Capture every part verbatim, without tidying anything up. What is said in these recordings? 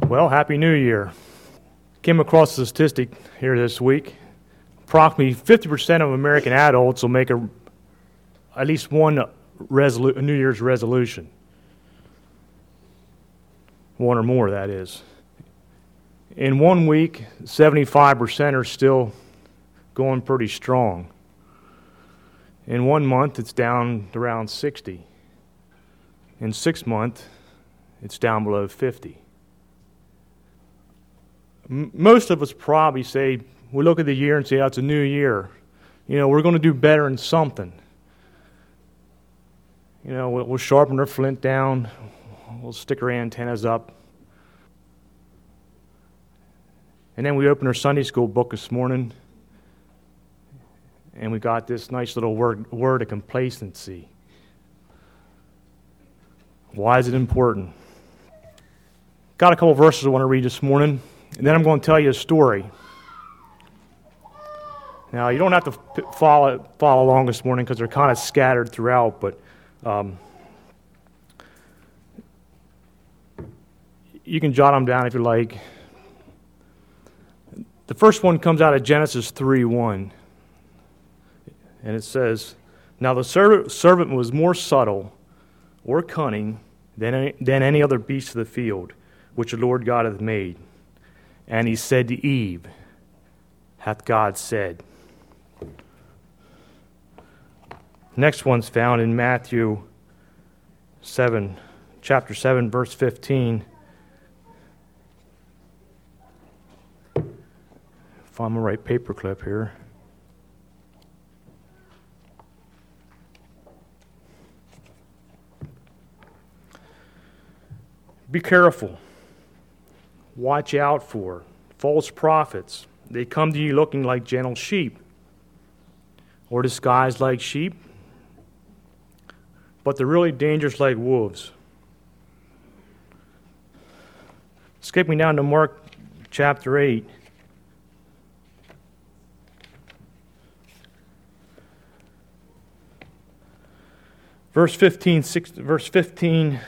Well, Happy New Year. Came across a statistic here this week. Approximately fifty percent of American adults will make a, at least one resolu- New Year's resolution. One or more, that is. In one week, seventy-five percent are still going pretty strong. In one month, it's down to around sixty. In six months, it's down below fifty. M- most of us probably say, we look at the year and say, oh, it's a new year. You know, we're going to do better in something. You know, we'll, we'll sharpen our flint down. We'll stick our antennas up. And then we opened our Sunday school book this morning, and we got this nice little word, word of complacency. Why is it important? Got a couple verses I want to read this morning, and then I'm going to tell you a story. Now, you don't have to follow follow along this morning because they're kind of scattered throughout, but um, you can jot them down if you like. The first one comes out of Genesis three one, and it says, "Now the servant, servant was more subtle or cunning than any, than any other beast of the field, which the Lord God hath made. And he said to Eve, hath God said." Next one's found in Matthew seven, chapter seven, verse fifteen. Find my right paperclip here. Be careful. Watch out for false prophets. They come to you looking like gentle sheep, or disguised like sheep, but they're really dangerous like wolves. Skipping down to Mark chapter eight. Verse fifteen, six, verse fifteen,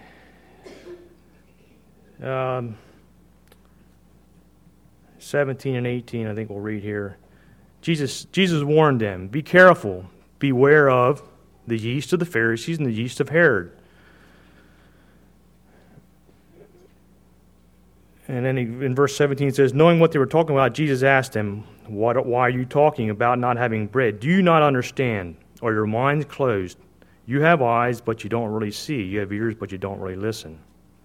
um, seventeen and eighteen, I think we'll read here. Jesus, Jesus warned them, be careful, beware of the yeast of the Pharisees and the yeast of Herod. And then he, in verse seventeen it says, knowing what they were talking about, Jesus asked them, what, why are you talking about not having bread? Do you not understand? Are your minds closed? You have eyes, but you don't really see. You have ears, but you don't really listen.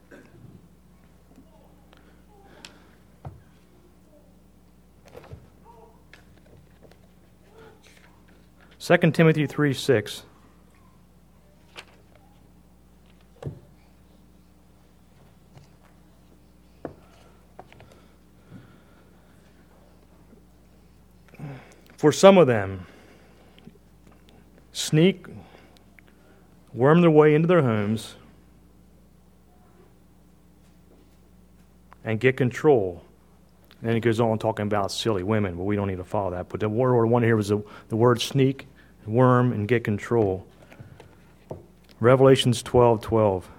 Second Timothy three six. For some of them sneak, worm their way into their homes, and get control. And then it goes on talking about silly women, but we don't need to follow that. But the word one here was the, the word sneak, worm, and get control. Revelations twelve twelve.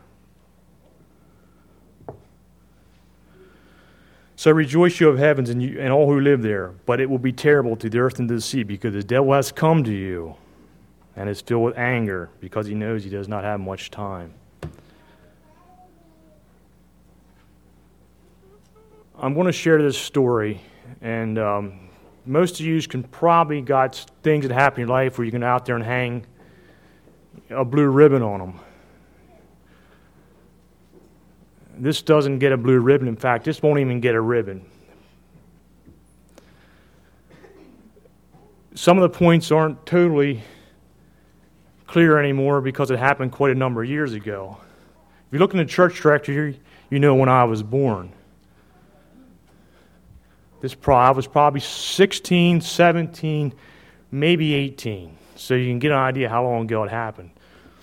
So rejoice, you of heavens, and, you, and all who live there, but it will be terrible to the earth and to the sea, because the devil has come to you, and is filled with anger, because he knows he does not have much time. I'm going to share this story, and um, most of you can probably got things that happen in your life where you can go out there and hang a blue ribbon on them. This doesn't get a blue ribbon. In fact, this won't even get a ribbon. Some of the points aren't totally clear anymore because it happened quite a number of years ago. If you look in the church directory, you know when I was born. This pro- I was probably sixteen, seventeen, maybe eighteen. So you can get an idea how long ago it happened.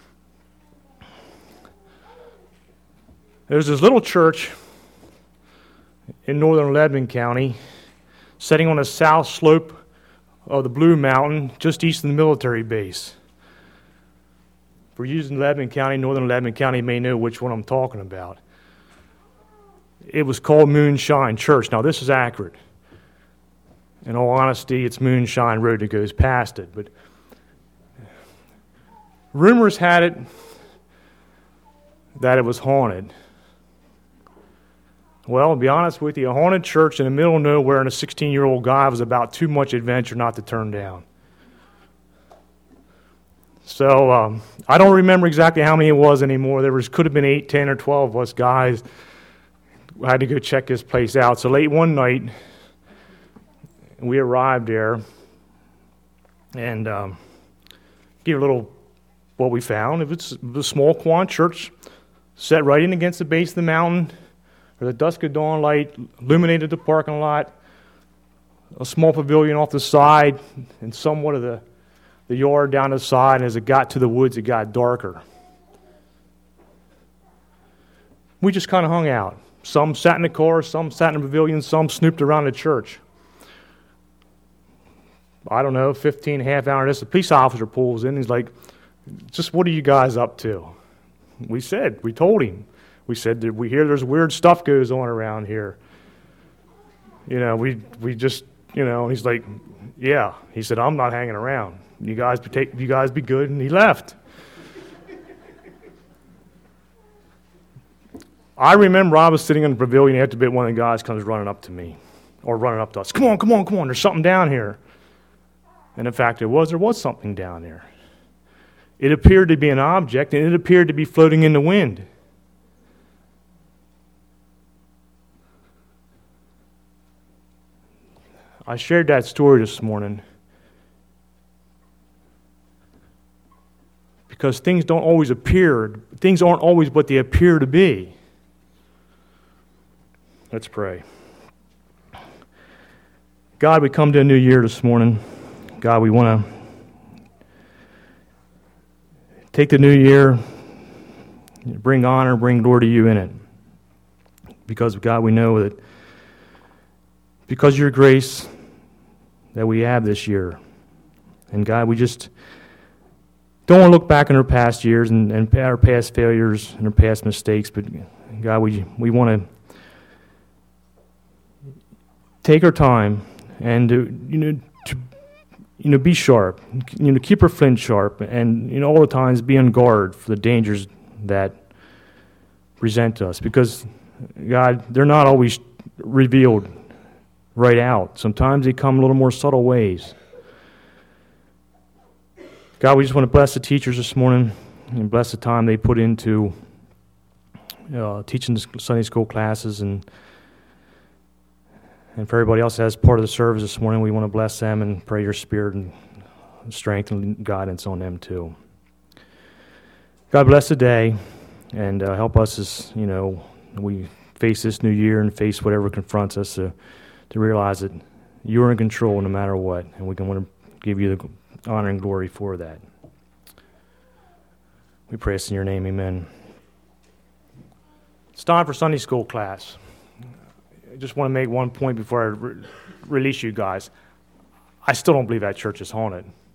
There's this little church in northern Lebanon County, sitting on the south slope of the Blue Mountain, just east of the military base. If we're using Lebanon County, northern Lebanon County may know which one I'm talking about. it was called Moonshine Church. Now, this is accurate. In all honesty, it's Moonshine Road that goes past it. But rumors had it that it was haunted. Well, to be honest with you, a haunted church in the middle of nowhere and a sixteen-year-old guy was about too much adventure not to turn down. So um, I don't remember exactly how many it was anymore. There was could have been eight, ten, or twelve of us guys who had to go check this place out. So late one night, we arrived there, and um, give a little what we found. It was a small Quan church set right in against the base of the mountain. The dusk of dawn light illuminated the parking lot, a small pavilion off the side, and somewhat of the, the yard down the side. And as it got to the woods, it got darker. We just kind of hung out. Some sat in the car, some sat in the pavilion, some snooped around the church. I don't know, fifteen, half hour, this, the police officer pulls in. He's like, just what are you guys up to? We said, we told him. We said, that we hear there's weird stuff goes on around here. You know, we we just, you know, and he's like, yeah. He said, I'm not hanging around. You guys be take, you guys be good, and he left. I remember I was sitting in the pavilion after a bit, one of the guys comes running up to me, or running up to us. Come on, come on, come on, there's something down here. And in fact, it was, there was something down there. It appeared to be an object, and it appeared to be floating in the wind. I shared that story this morning because things don't always appear, things aren't always what they appear to be. Let's pray. God, we come to a new year this morning. God, we want to take the new year, bring honor, bring glory to you in it. Because, God, we know that because of your grace that we have this year. And God, we just don't want to look back on our past years and, and our past failures and our past mistakes, but God, we we want to take our time and to, you know to you know be sharp, you know keep our flint sharp, and you know all the times be on guard for the dangers that present us, because God, they're not always revealed right out. Sometimes they come in a little more subtle ways. God, we just want to bless the teachers this morning and bless the time they put into uh, teaching the Sunday school classes, and and for everybody else as part of the service this morning, we want to bless them and pray your spirit and strength and guidance on them too. God bless the day and uh, help us as you know we face this new year and face whatever confronts us to. to realize that you're in control no matter what, and we can want to give you the honor and glory for that. We pray this in your name, amen. It's time for Sunday school class. I just want to make one point before I re- release you guys. I still don't believe that church is haunted.